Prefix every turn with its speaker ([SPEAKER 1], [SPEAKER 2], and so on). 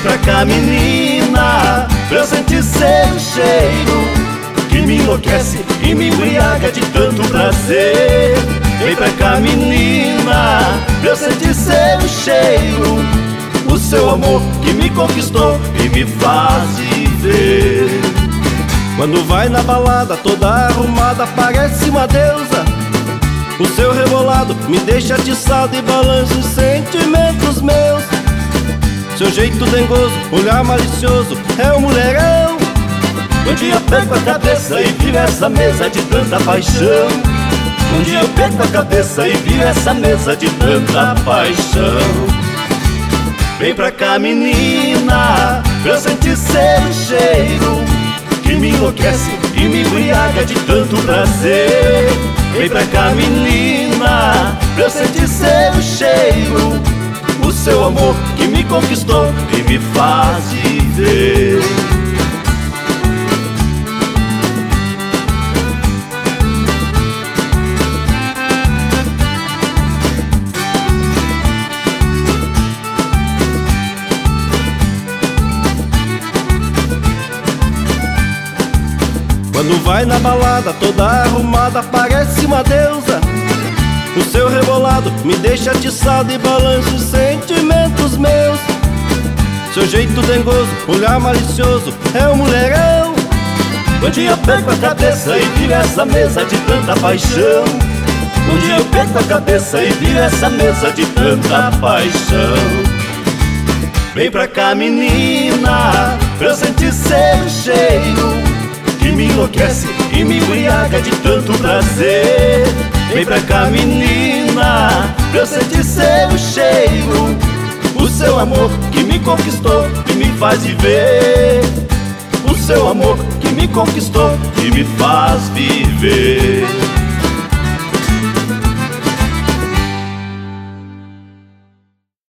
[SPEAKER 1] pra cá, menina, pra eu sentir seu cheiro, que me enlouquece e me embriaga de tanto prazer. Vem pra cá, menina, pra eu sentir seu cheiro, o seu amor que me conquistou e me faz viver.
[SPEAKER 2] Quando vai na balada toda arrumada, parece uma deusa. O seu rebolado me deixa atiçado e balança os sentimentos meus. Seu jeito dengoso, olhar malicioso, é um mulherão.
[SPEAKER 1] Um dia eu perco a cabeça e viro essa mesa de tanta paixão. Um dia eu perco a cabeça e viro essa mesa de tanta paixão. Vem pra cá, menina, pra eu sentir seu cheiro, que me enlouquece e me embriaga de tanto prazer. Vem pra cá, menina, pra eu sentir seu cheiro, o seu amor que me conquistou e me faz viver.
[SPEAKER 2] Quando vai na balada toda arrumada, parece uma deusa. O seu rebolado me deixa atiçado e balança os sentimentos meus. Seu jeito dengoso, olhar malicioso, é um mulherão.
[SPEAKER 1] Um dia eu perco a cabeça e viro essa mesa de tanta paixão. Um dia eu perco a cabeça e viro essa mesa de tanta paixão. Vem pra cá, menina, pra eu sentir seu cheiro, que me enlouquece e me embriaga de tanto prazer. Vem pra cá, menina, pra eu sentir seu cheiro, o seu amor que me conquistou e me faz viver. O seu amor que me conquistou e me faz viver.